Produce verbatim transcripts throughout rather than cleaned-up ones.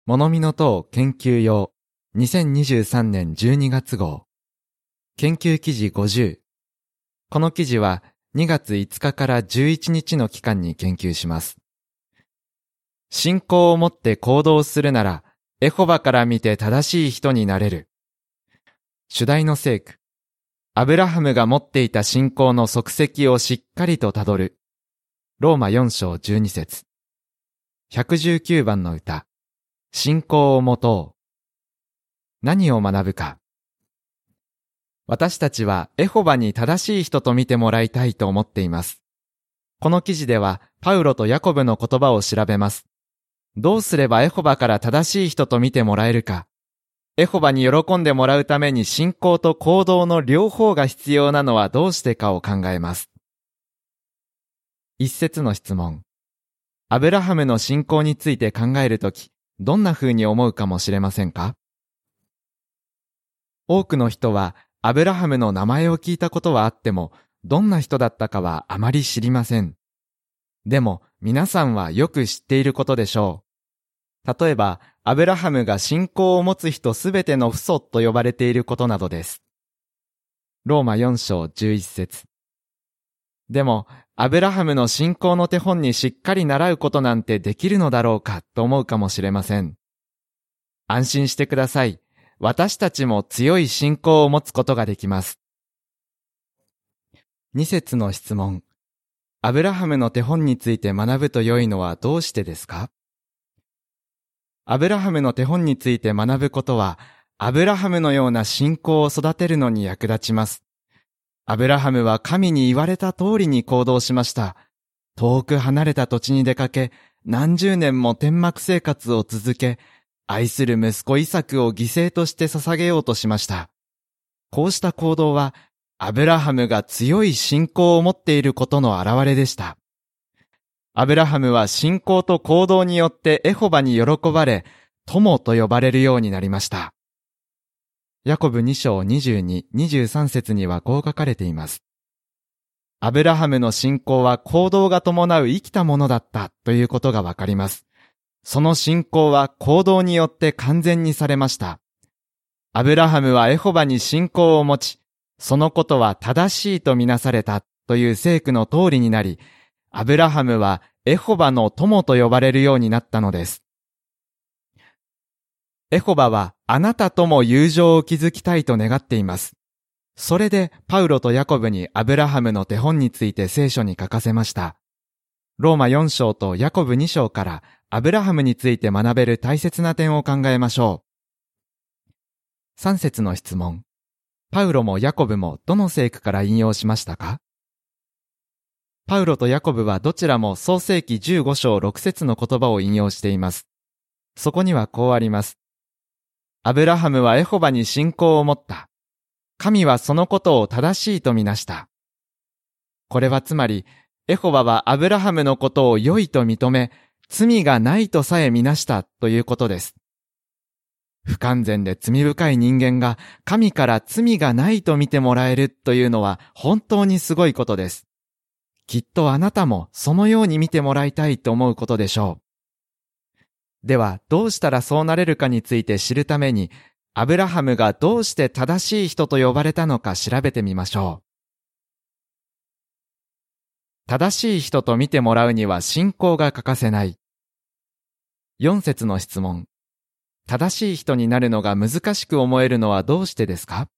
物見の塔研究用にせんにじゅうさんねんじゅうにがつ号研究記事ごじゅう。この記事はにがついつかからじゅういちにちの期間に研究します。信仰を持って行動するなら、エホバから見て正しい人になれる。主題の聖句。アブラハムが持っていた信仰の足跡をしっかりとたどる。ローマよんしょうじゅうにせつ。ひゃくじゅうきゅうばんの歌。信仰を持とう。何を学ぶか。私たちはエホバに正しい人と見てもらいたいと思っています。この記事ではパウロとヤコブの言葉を調べます。どうすればエホバから正しい人と見てもらえるか。エホバに喜んでもらうために信仰と行動の両方が必要なのはどうしてかを考えます。一節の質問。アブラハムの信仰について考えるとき、どんな風に思うかもしれませんか？多くの人はアブラハムの名前を聞いたことはあっても、どんな人だったかはあまり知りません。でも皆さんはよく知っていることでしょう。例えば、アブラハムが信仰を持つ人すべての父祖と呼ばれていることなどです。ローマよんしょうじゅういっせつ。でも、アブラハムの信仰の手本にしっかり習うことなんてできるのだろうかと思うかもしれません。安心してください。私たちも強い信仰を持つことができます。に節の質問。アブラハムの手本について学ぶと良いのはどうしてですか？アブラハムの手本について学ぶことは、アブラハムのような信仰を育てるのに役立ちます。アブラハムは神に言われた通りに行動しました。遠く離れた土地に出かけ、何十年も天幕生活を続け、愛する息子イサクを犠牲として捧げようとしました。こうした行動は、アブラハムが強い信仰を持っていることの表れでした。アブラハムは信仰と行動によってエホバに喜ばれ、友と呼ばれるようになりました。ヤコブにしょうにじゅうに、にじゅうさんせつにはこう書かれています。アブラハムの信仰は行動が伴う生きたものだったということがわかります。その信仰は行動によって完全にされました。アブラハムはエホバに信仰を持ち、そのことは正しいとみなされたという聖句の通りになり、アブラハムはエホバの友と呼ばれるようになったのです。エホバはあなたとも友情を築きたいと願っています。それでパウロとヤコブにアブラハムの手本について聖書に書かせました。ローマよんしょうとヤコブにしょうからアブラハムについて学べる大切な点を考えましょう。さん節の質問。パウロもヤコブもどの聖句から引用しましたか？パウロとヤコブはどちらも創世記じゅうごしょうろくせつの言葉を引用しています。そこにはこうあります。アブラハムはエホバに信仰を持った。神はそのことを正しいとみなした。これはつまり、エホバはアブラハムのことを良いと認め、罪がないとさえみなしたということです。不完全で罪深い人間が神から罪がないと見てもらえるというのは本当にすごいことです。きっとあなたもそのように見てもらいたいと思うことでしょう。ではどうしたらそうなれるかについて知るために、アブラハムがどうして正しい人と呼ばれたのか調べてみましょう。正しい人と見てもらうには信仰が欠かせない。よん節の質問。正しい人になるのが難しく思えるのはどうしてですか？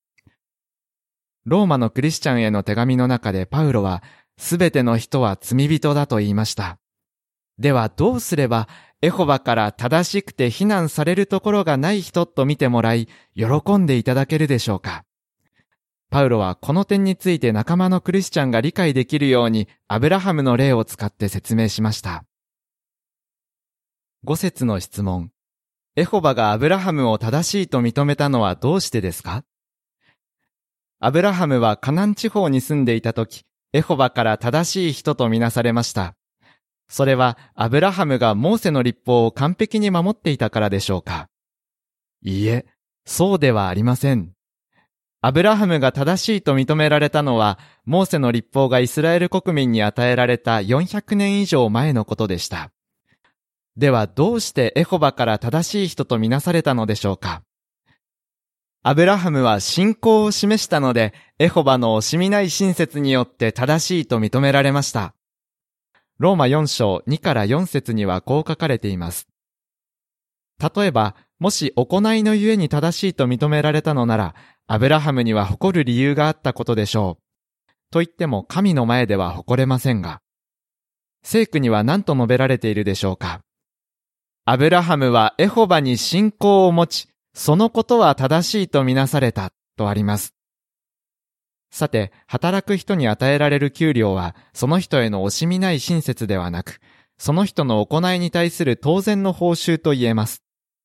ローマのクリスチャンへの手紙の中でパウロは、すべての人は罪人だと言いました。ではどうすれば、エホバから正しくて非難されるところがない人と見てもらい、喜んでいただけるでしょうか？パウロはこの点について仲間のクリスチャンが理解できるように、アブラハムの例を使って説明しました。ご節の質問。エホバがアブラハムを正しいと認めたのはどうしてですか？アブラハムはカナン地方に住んでいたとき、エホバから正しい人とみなされました。それはアブラハムがモーセの律法を完璧に守っていたからでしょうか？いいえ、そうではありません。アブラハムが正しいと認められたのは、モーセの律法がイスラエル国民に与えられたよんひゃくねん以上前のことでした。 ではどうしてエホバから正しい人とみなされたのでしょうか。アブラハムは信仰を示したので、エホバの惜しみない親切によって正しいと認められました。ローマよん章にからよん節にはこう書かれています。例えば、もし行いのゆえに正しいと認められたのなら、アブラハムには誇る理由があったことでしょう。と言っても神の前では誇れませんが、聖句には何と述べられているでしょうか。アブラハムはエホバに信仰を持ち、そのことは正しいとみなされたとあります。さて、働く人に与えられる給料は、その人への惜しみない親切ではなく、その人の行いに対する当然の報酬と言えます。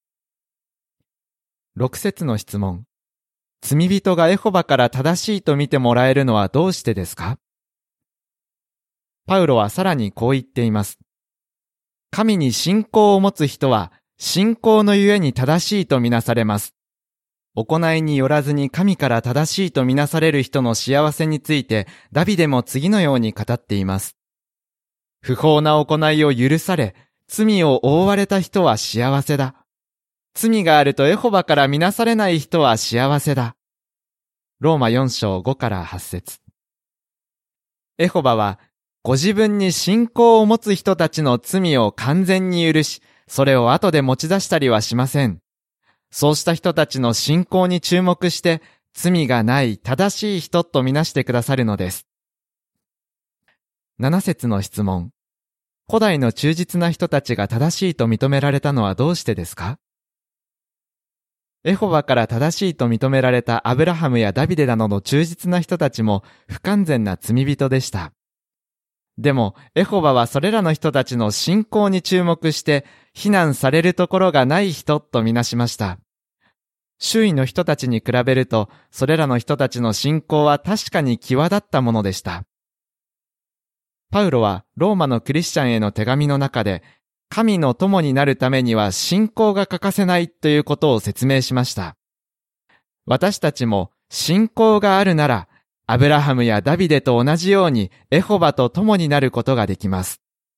ろく節の質問。罪人がエホバから正しいと見てもらえるのはどうしてですか？パウロはさらにこう言っています。神に信仰を持つ人は、信仰のゆえに正しいとみなされます。行いによらずに神から正しいとみなされる人の幸せについて、ダビデも次のように語っています。不法な行いを許され、罪を覆われた人は幸せだ。罪があるとエホバからみなされない人は幸せだ。ローマよん章ごからはち節。エホバは、ご自分に信仰を持つ人たちの罪を完全に許し、それを後で持ち出したりはしません。そうした人たちの信仰に注目して、罪がない正しい人とみなしてくださるのです。なな節の質問。古代の忠実な人たちが正しいと認められたのはどうしてですか？エホバから正しいと認められたアブラハムやダビデなどの忠実な人たちも不完全な罪人でした。でも、エホバはそれらの人たちの信仰に注目して、非難されるところがない人とみなしました。周囲の人たちに比べると、それらの人たちの信仰は確かに際立ったものでした。パウロはローマのクリスチャンへの手紙の中で、神の友になるためには信仰が欠かせないということを説明しました。私たちも信仰があるなら、アブラハムやダビデと同じようにエホバと友になることができます。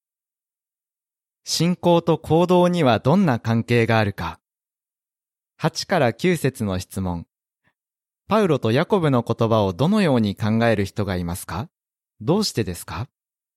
信仰と行動にはどんな関係があるか。はちからきゅう節の質問。パウロとヤコブの言葉をどのように考える人がいますか？どうしてですか？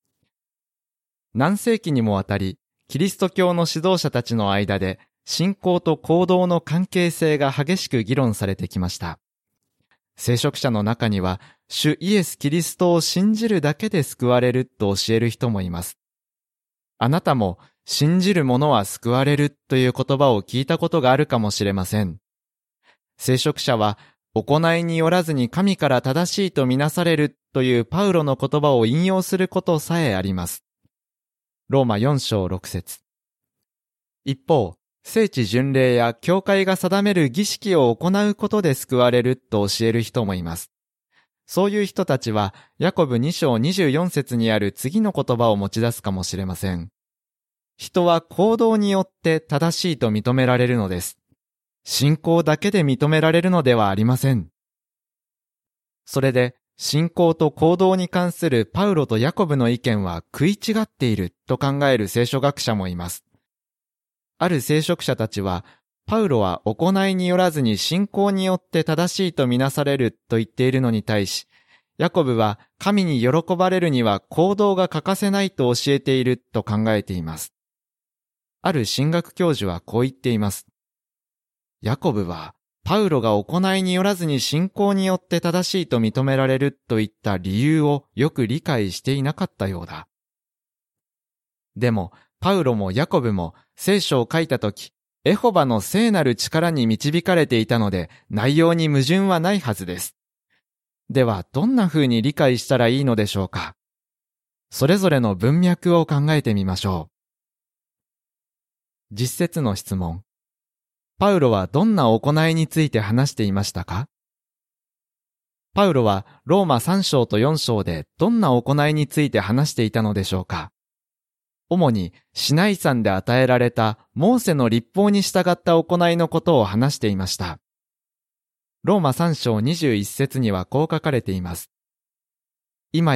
何世紀にもわたり、キリスト教の指導者たちの間で信仰と行動の関係性が激しく議論されてきました。聖職者の中には、主イエス・キリストを信じるだけで救われると教える人もいます。あなたも信じる者は救われるという言葉を聞いたことがあるかもしれません。聖職者は行いによらずに神から正しいとみなされるというパウロの言葉を引用することさえあります。ローマよん章ろく節。一方、聖地巡礼や教会が定める儀式を行うことで救われると教える人もいます。そういう人たちは、ヤコブに章にじゅうよん節にある次の言葉を持ち出すかもしれません。人は行動によって正しいと認められるのです。信仰だけで認められるのではありません。それで、信仰と行動に関するパウロとヤコブの意見は食い違っていると考える聖書学者もいます。ある聖職者たちは、パウロは行いによらずに信仰によって正しいとみなされると言っているのに対し、ヤコブは神に喜ばれるには行動が欠かせないと教えていると考えています。ある神学教授はこう言っています。ヤコブはパウロが行いによらずに信仰によって正しいと認められるといった理由をよく理解していなかったようだ。でも、パウロもヤコブも聖書を書いたとき、エホバの聖なる力に導かれていたので、内容に矛盾はないはずです。では、どんな風に理解したらいいのでしょうか。それぞれの文脈を考えてみましょう。実節の質問。パウロはどんな行いについて話していましたか？パウロはローマさん章とよん章でどんな行いについて話していたのでしょうか？主にシナイ山で与えられたモーセの律法に従った行いのことを話していました。ローマさん章にじゅういち節にはこう書かれています。今や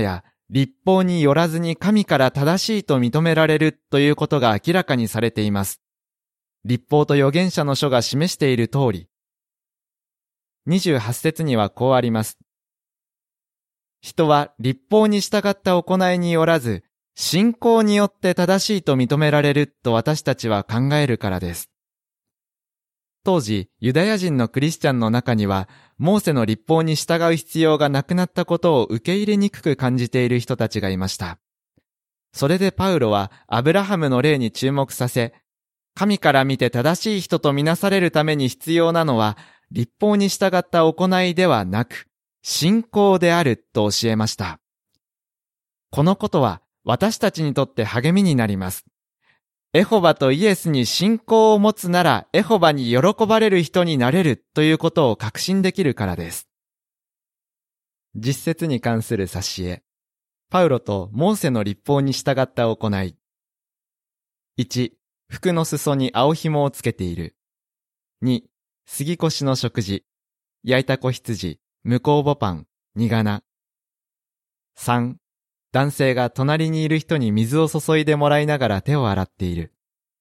律法によらずに神から正しいと認められるということが明らかにされています。律法と預言者の書が示している通り。にじゅうはち節にはこうあります。人は律法に従った行いによらず、信仰によって正しいと認められると私たちは考えるからです。当時、ユダヤ人のクリスチャンの中には、モーセの律法に従う必要がなくなったことを受け入れにくく感じている人たちがいました。それでパウロはアブラハムの例に注目させ、神から見て正しい人とみなされるために必要なのは、律法に従った行いではなく、信仰であると教えました。このことは私たちにとって励みになります。エホバとイエスに信仰を持つならエホバに喜ばれる人になれるということを確信できるからです。実節に関する挿絵。パウロとモーセの律法に従った行い。いち、服の裾に青紐をつけている。に、杉越の食事。焼いた子羊、向こうぼパン、煮仮さん、男性が隣にいる人に水を注いでもらいながら手を洗っている。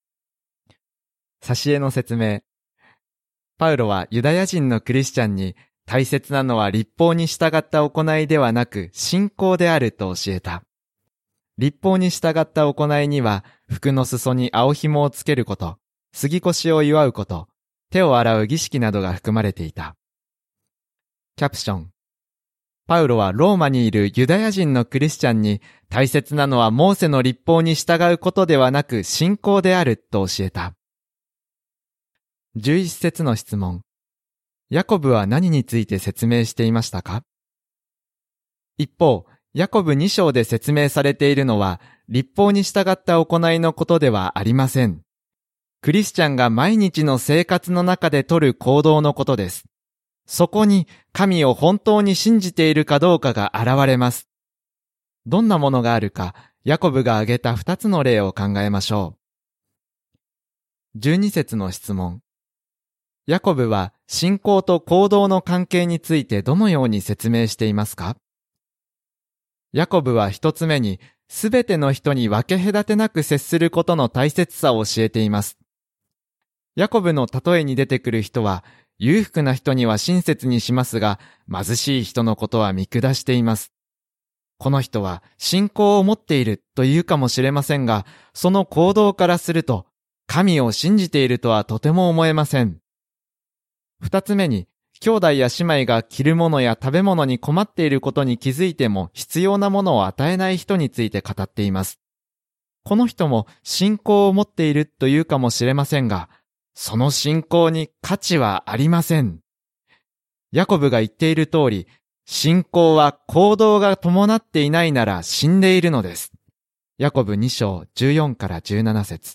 挿絵の説明。パウロはユダヤ人のクリスチャンに大切なのは律法に従った行いではなく信仰であると教えた。律法に従った行いには服の裾に青紐をつけること、杉越を祝うこと、手を洗う儀式などが含まれていた。キャプション。パウロはローマにいるユダヤ人のクリスチャンに大切なのはモーセの律法に従うことではなく信仰であると教えた。じゅういち節の質問。ヤコブは何について説明していましたか？一方、ヤコブに章で説明されているのは律法に従った行いのことではありません。クリスチャンが毎日の生活の中で取る行動のことです。そこに神を本当に信じているかどうかが現れます。どんなものがあるか、ヤコブが挙げた二つの例を考えましょう。じゅうに節の質問。ヤコブは信仰と行動の関係についてどのように説明していますか？ヤコブは一つ目に、すべての人に分け隔てなく接することの大切さを教えています。ヤコブの例えに出てくる人は、裕福な人には親切にしますが、貧しい人のことは見下しています。この人は信仰を持っていると言うかもしれませんが、その行動からすると、神を信じているとはとても思えません。二つ目に、兄弟や姉妹が着るものや食べ物に困っていることに気づいても必要なものを与えない人について語っています。この人も信仰を持っていると言うかもしれませんが、その信仰に価値はありません。ヤコブが言っている通り、信仰は行動が伴っていないなら死んでいるのです。ヤコブに章じゅうよんからじゅうなな節。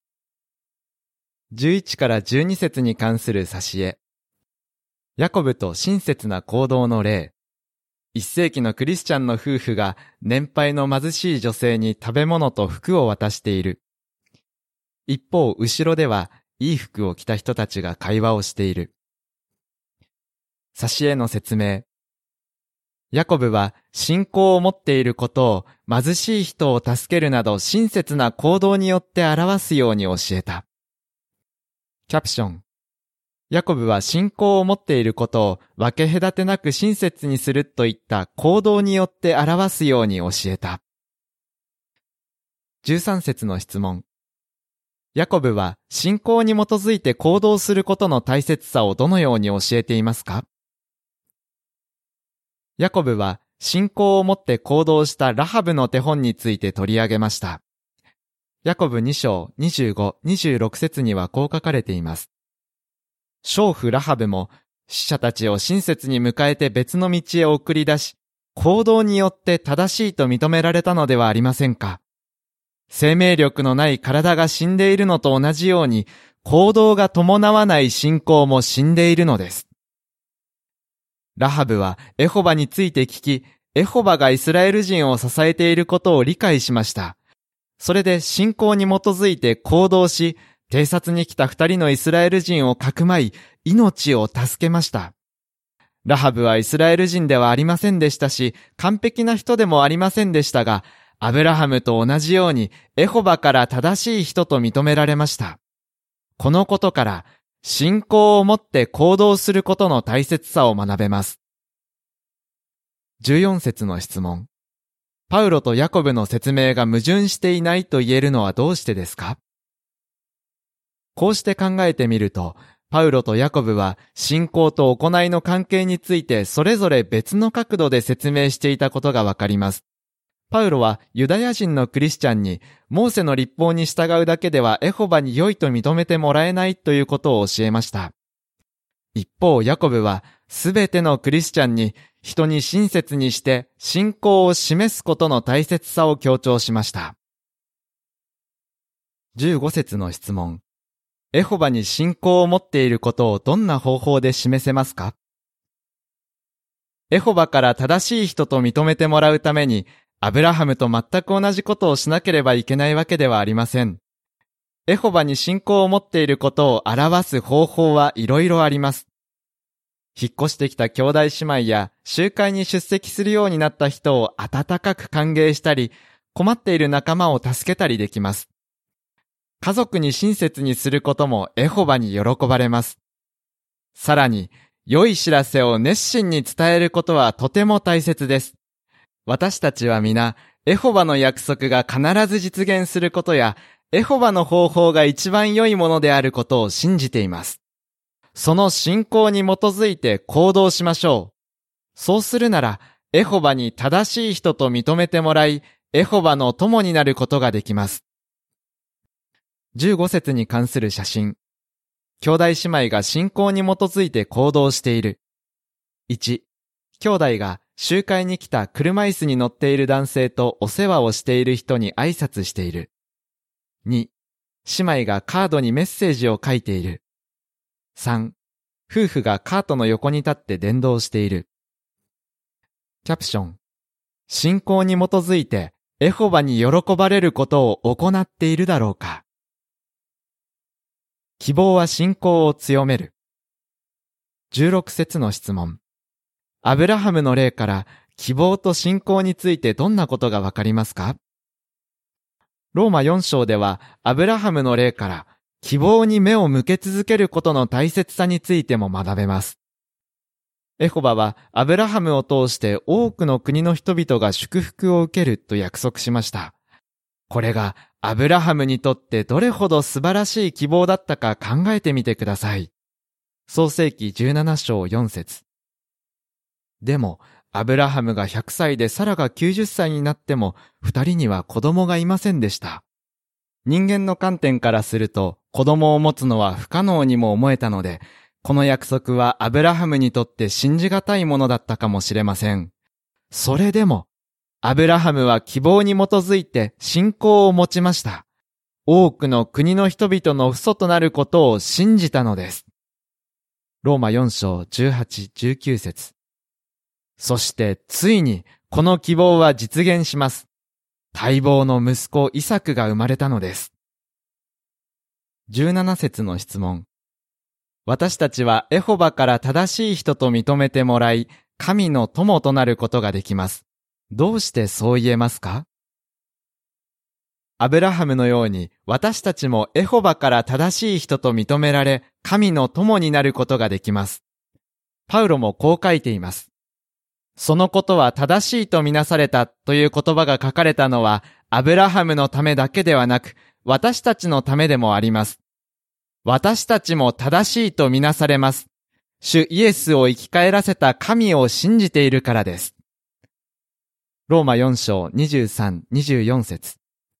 じゅういちからじゅうに節に関する挿絵。ヤコブと親切な行動の例。一世紀のクリスチャンの夫婦が年配の貧しい女性に食べ物と服を渡している。一方、後ろではいい服を着た人たちが会話をしている。挿絵の説明。ヤコブは信仰を持っていることを貧しい人を助けるなど親切な行動によって表すように教えた。キャプション。ヤコブは信仰を持っていることを分け隔てなく親切にするといった行動によって表すように教えた。じゅうさん節の質問。ヤコブは信仰に基づいて行動することの大切さをどのように教えていますか？ヤコブは信仰を持って行動したラハブの手本について取り上げました。ヤコブに章にじゅうご、にじゅうろく節にはこう書かれています。娼婦ラハブも死者たちを親切に迎えて別の道へ送り出し、行動によって正しいと認められたのではありませんか。生命力のない体が死んでいるのと同じように、行動が伴わない信仰も死んでいるのです。ラハブはエホバについて聞き、エホバがイスラエル人を支えていることを理解しました。それで信仰に基づいて行動し、偵察に来た二人のイスラエル人をかくまい、命を助けました。 ラハブはイスラエル人ではありませんでしたし、完璧な人でもありませんでしたが、アブラハムと同じようにエホバから正しい人と認められました。このことから、信仰を持って行動することの大切さを学べます。じゅうよん節の質問。パウロとヤコブの説明が矛盾していないと言えるのはどうしてですか？こうして考えてみると、パウロとヤコブは信仰と行いの関係についてそれぞれ別の角度で説明していたことがわかります。パウロはユダヤ人のクリスチャンにモーセの律法に従うだけではエホバに良いと認めてもらえないということを教えました。一方、ヤコブはすべてのクリスチャンに人に親切にして信仰を示すことの大切さを強調しました。じゅうご節の質問。エホバに信仰を持っていることをどんな方法で示せますか？エホバから正しい人と認めてもらうために、アブラハムと全く同じことをしなければいけないわけではありません。エホバに信仰を持っていることを表す方法はいろいろあります。引っ越してきた兄弟姉妹や集会に出席するようになった人を温かく歓迎したり、困っている仲間を助けたりできます。家族に親切にすることもエホバに喜ばれます。さらに、良い知らせを熱心に伝えることはとても大切です。私たちは皆、エホバの約束が必ず実現することや、エホバの方法が一番良いものであることを信じています。その信仰に基づいて行動しましょう。そうするなら、エホバに正しい人と認めてもらい、エホバの友になることができます。じゅうご節に関する写真。兄弟姉妹が信仰に基づいて行動している。いち、兄弟が集会に来た車椅子に乗っている男性とお世話をしている人に挨拶している。に、姉妹がカードにメッセージを書いている。さん、夫婦がカートの横に立って伝道している。キャプション。信仰に基づいてエホバに喜ばれることを行っているだろうか。希望は信仰を強める。じゅうろく節の質問。アブラハムの例から希望と信仰についてどんなことがわかりますか？ローマよん章ではアブラハムの例から希望に目を向け続けることの大切さについても学べます。エホバはアブラハムを通して多くの国の人々が祝福を受けると約束しました。これがアブラハムにとってどれほど素晴らしい希望だったか考えてみてください。創世記じゅうなな章よん節。でも、アブラハムがひゃくさいでサラがきゅうじゅっさいになっても、二人には子供がいませんでした。人間の観点からすると、子供を持つのは不可能にも思えたので、この約束はアブラハムにとって信じがたいものだったかもしれません。それでも、アブラハムは希望に基づいて信仰を持ちました。多くの国の人々の父祖となることを信じたのです。ローマよん章じゅうはち、じゅうきゅう節。そしてついにこの希望は実現します。待望の息子イサクが生まれたのです。じゅうなな節の質問。私たちはエホバから正しい人と認めてもらい、神の友となることができます。どうしてそう言えますか？アブラハムのように私たちもエホバから正しい人と認められ、神の友になることができます。パウロもこう書いています。そのことは正しいとみなされたという言葉が書かれたのは、アブラハムのためだけではなく、私たちのためでもあります。私たちも正しいとみなされます。主イエスを生き返らせた神を信じているからです。ローマよん章にじゅうさん、にじゅうよん節。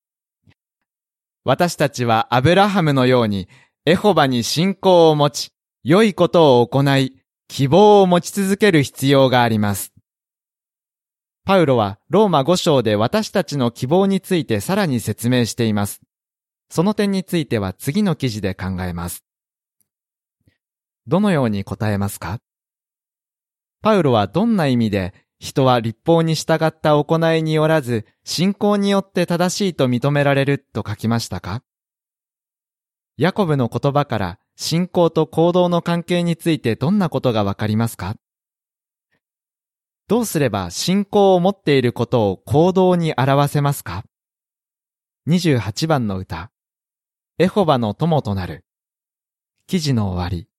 私たちはアブラハムのように、エホバに信仰を持ち、良いことを行い、希望を持ち続ける必要があります。パウロはローマご章で私たちの希望についてさらに説明しています。その点については次の記事で考えます。どのように答えますか？パウロはどんな意味で人は律法に従った行いによらず信仰によって正しいと認められると書きましたか？ヤコブの言葉から信仰と行動の関係についてどんなことがわかりますか？ どうすれば信仰を持っていることを行動に表せますか？にじゅうはちばんの歌、エホバの友となる。記事の終わり。